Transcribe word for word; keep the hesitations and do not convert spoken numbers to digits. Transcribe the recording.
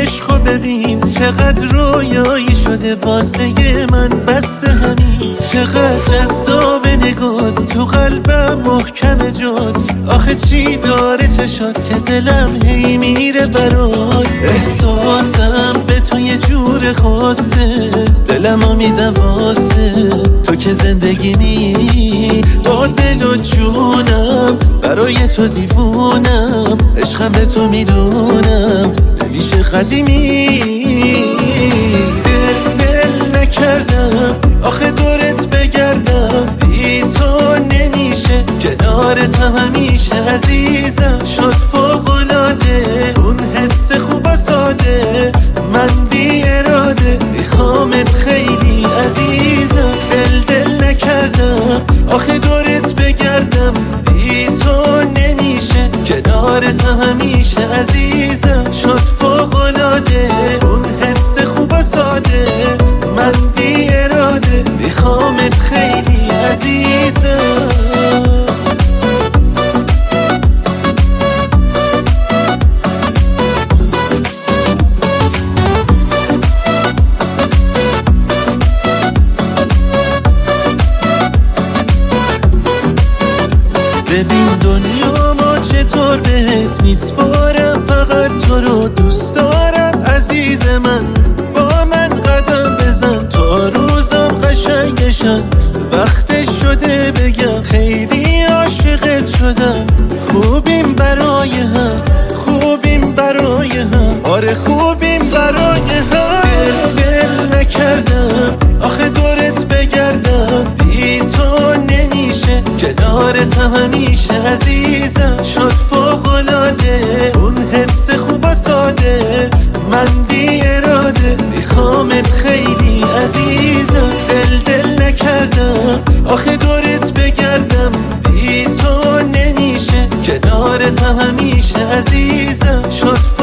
عشقو ببین چقدر رویایی شده واسه من، بس همین چقدر جذاب نگات، تو قلبم محکم جات. آخه چی داره چشات که دلم هی میره برات. احساسم به تو یه جور خاصه، دلمو میدم واسه تو که زندگی می. با دل و جونم برای تو دیوونم، عشقم به تو میدونم نمیشه قدیمی. دل دل نکردم آخه دورت بگردم، بی تو نمیشه کنارتم همیشه. عزیزم شد فوق‌العاده اون حس خوب و ساده، من بی اراده میخوامت خیلی عزیزم. دل دل نکردم آخه دورت بگردم، بی تو نمیشه کنارتم همیشه. عزیزم شد فوق‌العاده اون حس خوب و ساده، من بی اراده میخوامت خیلی عزیزم. ببین دنیا ما چطور بهت میسپارم، فقط تو رو دوست دارم عزیز من. با من قدم بزن تا روزم قشنگشن، وقتش شده بگم خیلی عاشقت شدم. خوبیم برای هم، خوبیم برای هم، آره خوبیم برای هم. دل دل نکردم آخه دورت بگردم، بی تو نمیشه کنارتم همیشه. عزیزم شد فوق‌العاده اون حس خوب و ساده، من بی اراده میخوامت خیلی عزیزم. دل دل نکردم آخه دورت بگردم، بی تو نمیشه کنارتم همیشه. عزیزم شد